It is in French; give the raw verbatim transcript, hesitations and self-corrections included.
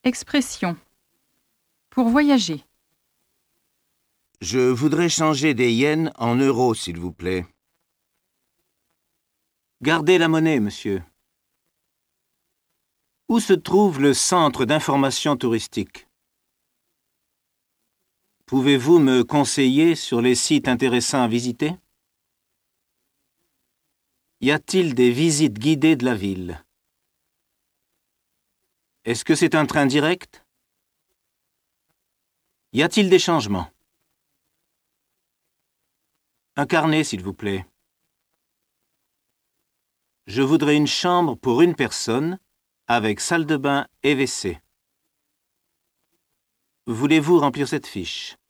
Expression. Pour voyager. Je voudrais changer des yens en euros, s'il vous plaît. Gardez la monnaie, monsieur. Où se trouve le centre d'information touristique? Pouvez-vous me conseiller sur les sites intéressants à visiter? Y a-t-il des visites guidées de la ville? Est-ce que c'est un train direct? Y a-t-il des changements? Un carnet, s'il vous plaît. Je voudrais une chambre pour une personne, avec salle de bain et W C. Voulez-vous remplir cette fiche?